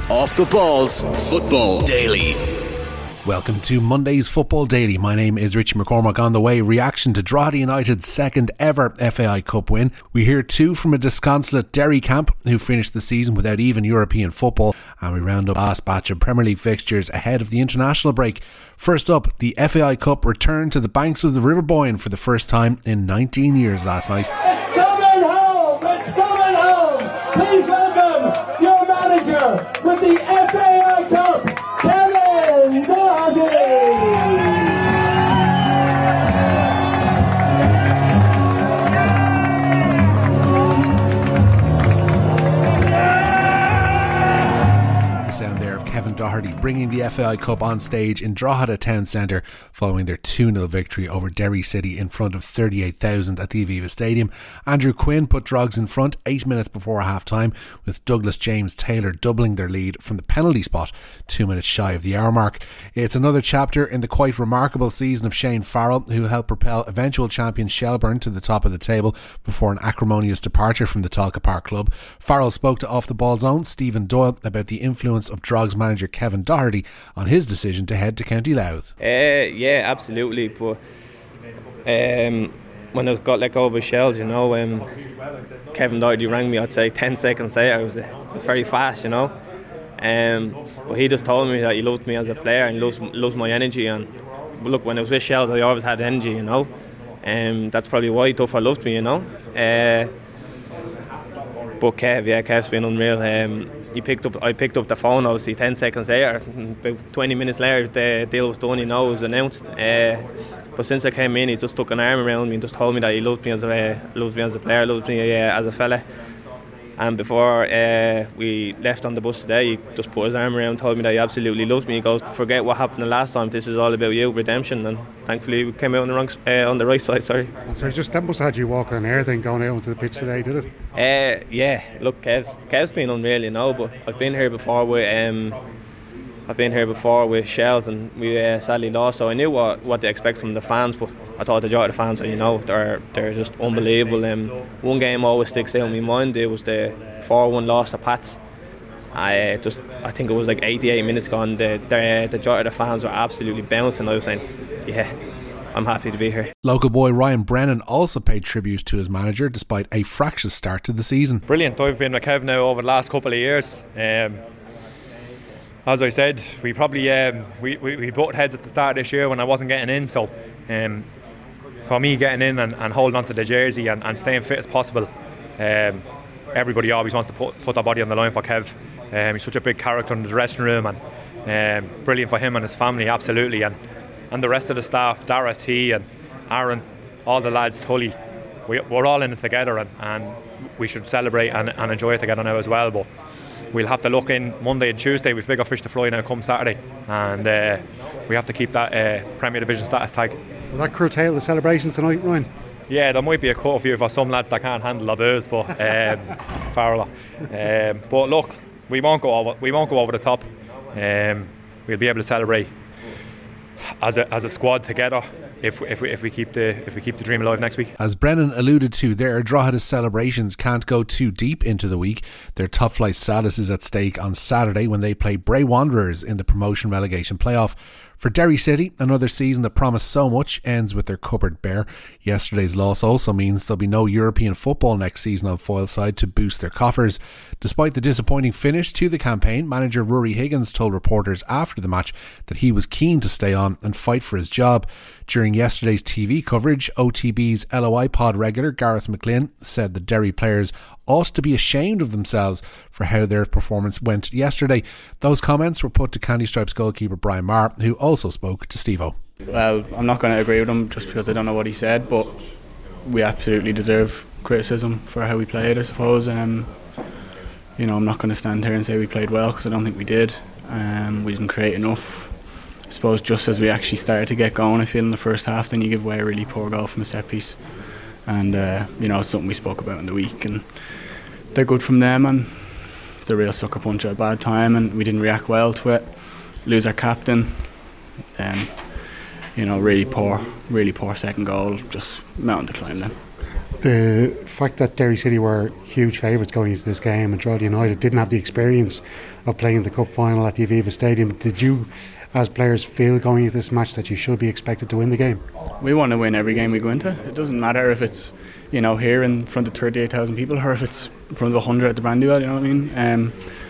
Off the Balls Football Daily. Welcome to Monday's Football Daily. My name is Richie McCormack. On the way, reaction to Drogheda United's second ever FAI Cup win. We hear two from a disconsolate Derry camp who finished the season without even European football. And we round up a last batch of Premier League fixtures ahead of the international break. First up, the FAI Cup returned to the banks of the River Boyne for the first time in 19 years last night. It's coming home! It's coming home! Please welcome your manager with the FAI Cup, Kevin Doherty! Sound there of Kevin Doherty bringing the FAI Cup on stage in Drogheda Town Centre following their 2-0 victory over Derry City in front of 38,000 at the Aviva Stadium. Andrew Quinn put Drogs in front 8 minutes before half time, with Douglas James Taylor doubling their lead from the penalty spot 2 minutes shy of the hour mark. It's another chapter in the quite remarkable season of Shane Farrell, who helped propel eventual champion Shelbourne to the top of the table before an acrimonious departure from the Talca Park club. Farrell spoke to Off the Ball's own Stephen Doyle about the influence of Drogs manager Kevin Doherty on his decision to head to County Louth. Yeah, absolutely. But when I got let go by Shells, Kevin Doherty rang me, I'd say 10 seconds later. It was very fast, but he just told me that he loved me as a player and loves my energy. And look, when I was with Shells, I always had energy, that's probably why Duffer loved me, But Kev's been unreal. I picked up the phone obviously 10 seconds later. About 20 minutes later the deal was done, it was announced. But since I came in, he just took an arm around me and just told me that he loved me as a player, loved me as a fella. And before we left on the bus today, he just put his arm around and told me that he absolutely loves me. He goes, forget what happened the last time, this is all about you, redemption. And thankfully we came out on the right side. Sorry. So just that must have had you walking on air then going out onto the pitch today, did it? Yeah, look, Kev's been unreal, but I've been here before with Shells and we sadly lost, so I knew what to expect from the fans, but I thought the Drogheda fans, they're just unbelievable. One game always sticks out in my mind. It was the 4-1 loss to Pats. I think it was like 88 minutes gone. The Drogheda fans were absolutely bouncing. I was saying, yeah, I'm happy to be here. Local boy Ryan Brennan also paid tribute to his manager despite a fractious start to the season. Brilliant. I've been with Kev now over the last couple of years. As I said, we probably we butted heads at the start of this year when I wasn't getting in, so for me getting in and holding on to the jersey and staying fit as possible, everybody always wants to put their body on the line for Kev. He's such a big character in the dressing room, and brilliant for him and his family, absolutely, and the rest of the staff, Dara T and Aaron, all the lads, Tully, we're all in it together, and we should celebrate and enjoy it together now as well. But we'll have to look in Monday and Tuesday with bigger fish to fry now come Saturday, and we have to keep that Premier Division status tag. Will that curtail the celebrations tonight, Ryan? Yeah, there might be a curfew for some lads that can't handle the booze, but Farrell. But look, we won't go over the top. We'll be able to celebrate as a squad together if we keep the dream alive next week. As Brennan alluded to there, Drogheda's celebrations can't go too deep into the week. Their top flight status is at stake on Saturday when they play Bray Wanderers in the promotion relegation playoff. For Derry City, another season that promised so much ends with their cupboard bare. Yesterday's loss also means there'll be no European football next season on Foyleside to boost their coffers. Despite the disappointing finish to the campaign, manager Rory Higgins told reporters after the match that he was keen to stay on and fight for his job. During yesterday's TV coverage, OTB's LOI pod regular Gareth McLean said the Derry players ought to be ashamed of themselves for how their performance went yesterday. Those comments were put to Candy Stripes goalkeeper Brian Marr, who also spoke to Steve-O. Well, I'm not going to agree with him just because I don't know what he said, but we absolutely deserve criticism for how we played, I suppose. I'm not going to stand here and say we played well, because I don't think we did. We didn't create enough. I suppose just as we actually started to get going, I feel, in the first half, then you give away a really poor goal from a set piece. And it's something we spoke about in the week, and they're good from them, and it's a real sucker punch at a bad time, and we didn't react well to it. Lose our captain, then really poor second goal, just mountain to climb then. The fact that Derry City were huge favourites going into this game and Drogheda United didn't have the experience of playing the cup final at the Aviva Stadium, did you as players feel going into this match that you should be expected to win the game? We want to win every game we go into. It doesn't matter if it's, you know, here in front of 38,000 people or if it's in front of 100 at the Brandywell, you know what I mean?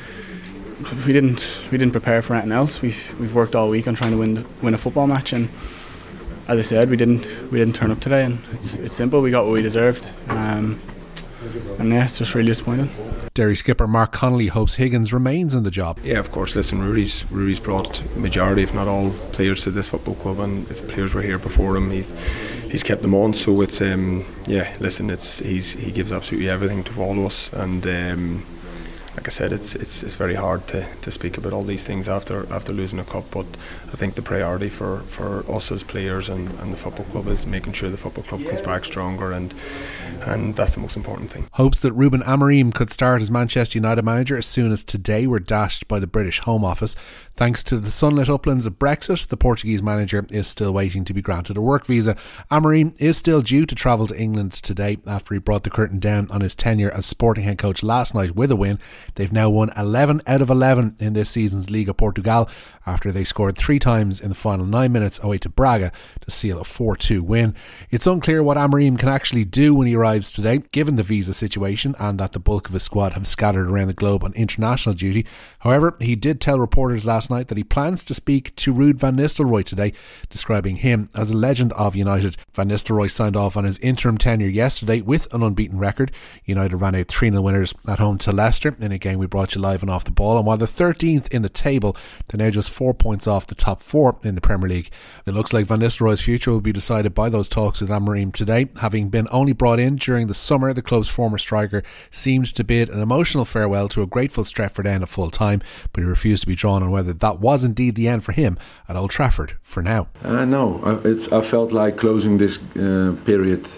We didn't prepare for anything else. We've worked all week on trying to win a football match, and as I said, we didn't turn up today, and it's simple. We got what we deserved, and yeah, it's just really disappointing. Derry skipper Mark Connolly hopes Higgins remains in the job. Yeah, of course. Listen, Ruairi's brought majority, if not all, players to this football club, and if players were here before him, he's kept them on. So it's yeah. Listen, he gives absolutely everything to all of us, and like I said, it's very hard to speak about all these things after losing a cup, but I think the priority for us as players and the football club is making sure the football club comes back stronger, and that's the most important thing. Hopes that Ruben Amorim could start as Manchester United manager as soon as today were dashed by the British Home Office. Thanks to the sunlit uplands of Brexit, the Portuguese manager is still waiting to be granted a work visa. Amorim is still due to travel to England today after he brought the curtain down on his tenure as Sporting head coach last night with a win. They've now won 11 out of 11 in this season's Liga Portugal after they scored 3 times in the final 9 minutes away to Braga to seal a 4-2 win. It's unclear what Amorim can actually do when he arrives today, given the visa situation and that the bulk of his squad have scattered around the globe on international duty. However, he did tell reporters last night that he plans to speak to Ruud van Nistelrooy today, describing him as a legend of United. Van Nistelrooy signed off on his interim tenure yesterday with an unbeaten record. United ran out 3-0 winners at home to Leicester in a game we brought you live and off the ball, and while they're 13th in the table, they're now just 4 points off the top 4 in the Premier League. It looks like Van Nistelrooy's future will be decided by those talks with Amorim today. Having been only brought in during the summer, the club's former striker seemed to bid an emotional farewell to a grateful Stretford end at full time, but he refused to be drawn on whether that was indeed the end for him at Old Trafford for now. No, I felt like closing this period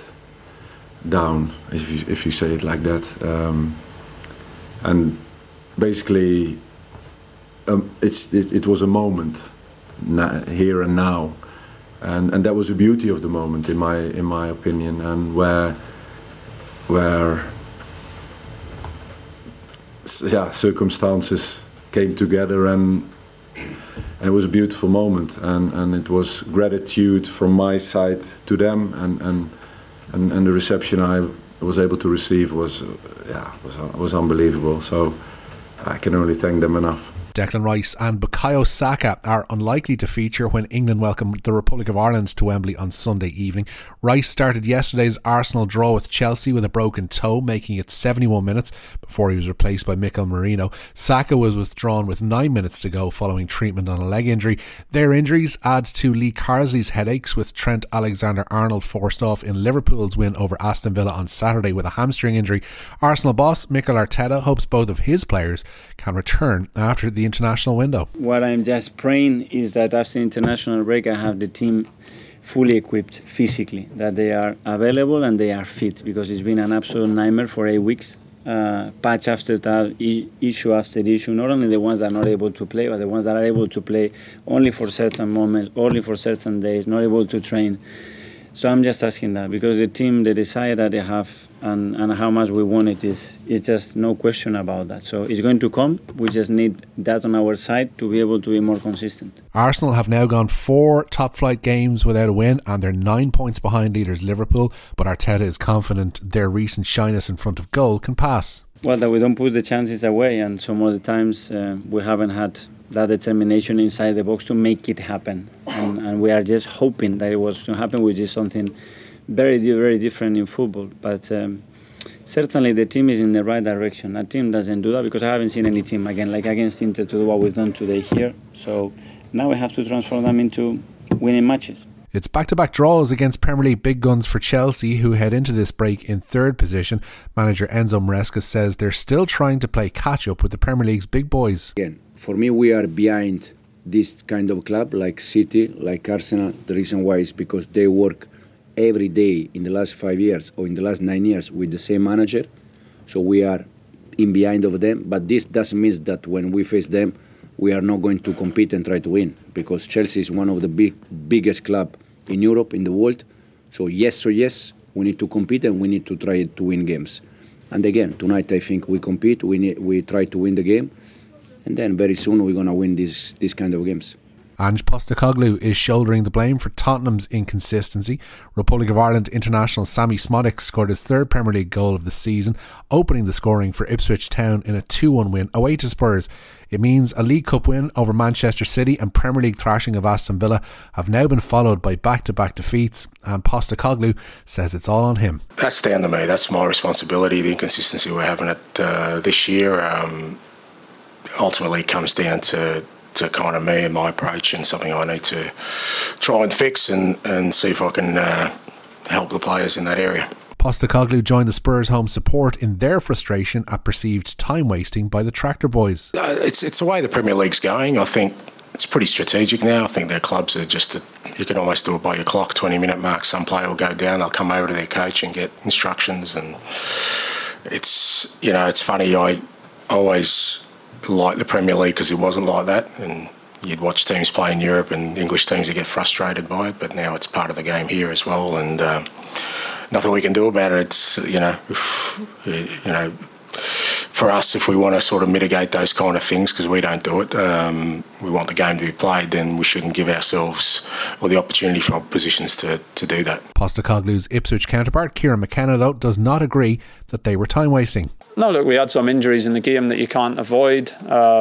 down, if you say it like that, and basically it was a moment here and now, and that was the beauty of the moment in my opinion, and where circumstances came together, and it was a beautiful moment, and it was gratitude from my side to them, and the reception I was able to receive was unbelievable. So I can only thank them enough. Declan Rice and Bukayo Saka are unlikely to feature when England welcome the Republic of Ireland to Wembley on Sunday evening. Rice started yesterday's Arsenal draw with Chelsea with a broken toe, making it 71 minutes before he was replaced by Mikel Merino. Saka was withdrawn with 9 minutes to go following treatment on a leg injury. Their injuries add to Lee Carsley's headaches, with Trent Alexander-Arnold forced off in Liverpool's win over Aston Villa on Saturday with a hamstring injury. Arsenal boss Mikel Arteta hopes both of his players can return after the international window. What I'm just praying is that after the international break I have the team fully equipped physically, that they are available and they are fit, because it's been an absolute nightmare for 8 weeks. Patch after that, issue after issue, not only the ones that are not able to play, but the ones that are able to play only for certain moments, only for certain days, not able to train. So I'm just asking that, because the team, the desire that they have and how much we want it is just no question about that. So it's going to come. We just need that on our side to be able to be more consistent. Arsenal have now gone 4 top flight games without a win, and they're 9 points behind leaders Liverpool, but Arteta is confident their recent shyness in front of goal can pass. Well, that we don't put the chances away, and some of the times we haven't had that determination inside the box to make it happen, and we are just hoping that it was to happen, which is something very, very different in football. But certainly the team is in the right direction. A team doesn't do that, because I haven't seen any team again like against Inter to do what we've done today here. So now we have to transform them into winning matches. It's back-to-back draws against Premier League big guns for Chelsea, who head into this break in 3rd position. Manager Enzo Maresca says they're still trying to play catch-up with the Premier League's big boys. Again, for me, we are behind this kind of club like City, like Arsenal. The reason why is because they work every day in the last 5 years or in the last 9 years with the same manager. So we are in behind of them. But this doesn't mean that when we face them, we are not going to compete and try to win, because Chelsea is one of the biggest club in Europe, in the world. So yes, We need to compete and we need to try to win games. And again, tonight I think we compete, we try to win the game, and then very soon we're going to win these kind of games. Ange Postecoglou is shouldering the blame for Tottenham's inconsistency. Republic of Ireland international Sammy Smodic scored his third Premier League goal of the season, opening the scoring for Ipswich Town in a 2-1 win away to Spurs. It means a League Cup win over Manchester City and Premier League thrashing of Aston Villa have now been followed by back-to-back defeats, and Postecoglou says it's all on him. That's down to me. That's my responsibility. The inconsistency we're having this year ultimately comes down to kind of me and my approach, and something I need to try and fix and see if I can help the players in that area. Postecoglou joined the Spurs home support in their frustration at perceived time wasting by the Tractor Boys. It's the way the Premier League's going. I think it's pretty strategic now. I think their clubs are you can almost do it by your clock, 20-minute mark. Some player will go down, they'll come over to their coach and get instructions, and it's funny. I always like the Premier League because it wasn't like that, and you'd watch teams play in Europe and English teams would get frustrated by it, but now it's part of the game here as well, and nothing we can do about it. It's for us, if we want to sort of mitigate those kind of things, because we don't do it, we want the game to be played, then we shouldn't give ourselves or the opportunity for oppositions to do that. Postecoglou's Ipswich counterpart Kieran McKenna, though, does not agree that they were time wasting. No, look, we had some injuries in the game that you can't avoid.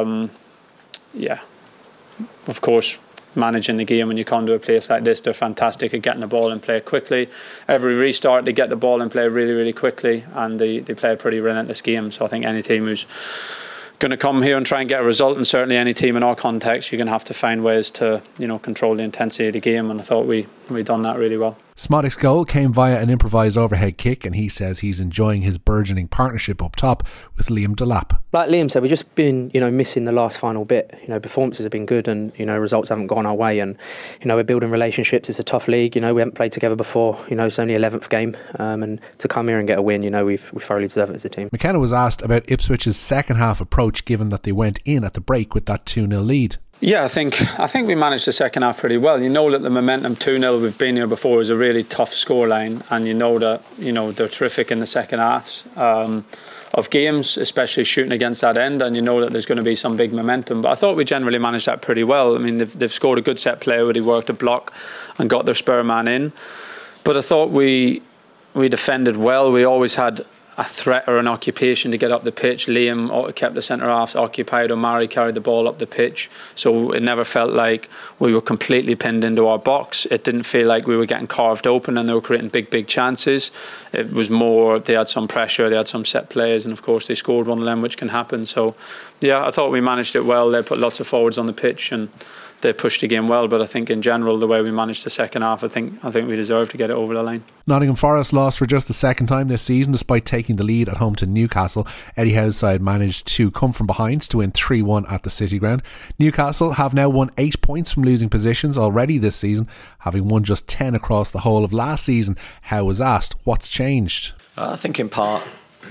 Of course, managing the game when you come to a place like this, they're fantastic at getting the ball and play quickly. Every restart they get the ball and play really, really quickly, and they play a pretty relentless game. So I think any team who's going to come here and try and get a result, and certainly any team in our context, you're going to have to find ways to control the intensity of the game, and I thought we done that really well. Smodic's goal came via an improvised overhead kick, and he says he's enjoying his burgeoning partnership up top with Liam Delap. Like Liam said, we've just been missing the last final bit. Performances have been good, and results haven't gone our way, and we're building relationships. It's a tough league. We haven't played together before. It's only 11th game, and to come here and get a win, we thoroughly deserve it as a team. McKenna was asked about Ipswich's second half approach, given that they went in at the break with that 2-0 lead. Yeah, I think we managed the second half pretty well. That the momentum 2-0, we've been here before, is a really tough scoreline, and that they're terrific in the second halves of games, especially shooting against that end, and that there's going to be some big momentum. But I thought we generally managed that pretty well. I mean, they've scored a good set play where they worked a block and got their spur man in. But I thought we defended well. We always had a threat or an occupation to get up the pitch. Liam kept the centre halves occupied. Omari carried the ball up the pitch, so it never felt like we were completely pinned into our box. It didn't feel like we were getting carved open and they were creating big chances. It was more they had some pressure, they had some set plays, and of course they scored one of them, which can happen. So yeah, I thought we managed it well. They put lots of forwards on the pitch and they pushed the game well, but I think in general the way we managed the second half, I think we deserved to get it over the line. Nottingham Forest lost for just the second time this season despite taking the lead at home to Newcastle. Eddie Howe's side managed to come from behind to win 3-1 at the City Ground. Newcastle have now won 8 points from losing positions already this season, having won just 10 across the whole of last season. Howe was asked what's changed. I think in part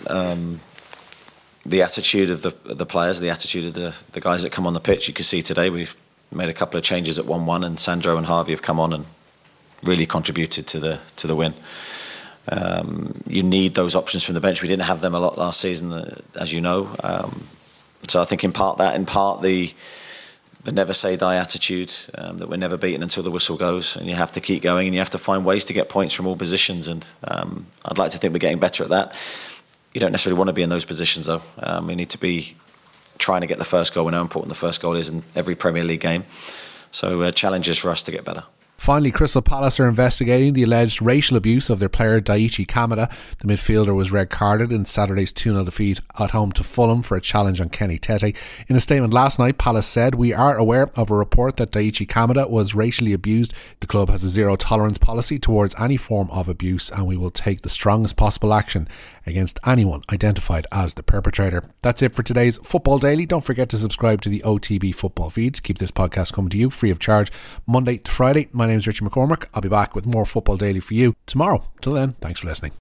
the attitude of the players, the attitude of the guys that come on the pitch. You can see today we've made a couple of changes at 1-1, and Sandro and Harvey have come on and really contributed to the win. You need those options from the bench. We didn't have them a lot last season, as you know. So I think in part the never say die attitude, that we're never beaten until the whistle goes, and you have to keep going and you have to find ways to get points from all positions, and I'd like to think we're getting better at that. You don't necessarily want to be in those positions though. We need to be trying to get the first goal. We know how important the first goal is in every Premier League game. So challenges for us to get better. Finally, Crystal Palace are investigating the alleged racial abuse of their player Daichi Kamada. The midfielder was red carded in Saturday's 2-0 defeat at home to Fulham for a challenge on Kenny Tete. In a statement last night, Palace said, "We are aware of a report that Daichi Kamada was racially abused. The club has a zero tolerance policy towards any form of abuse, and we will take the strongest possible action against anyone identified as the perpetrator." That's it for today's Football Daily. Don't forget to subscribe to the OTB football feed to keep this podcast coming to you free of charge Monday to Friday. My name is Richie McCormick. I'll be back with more Football Daily for you tomorrow. Till then, thanks for listening.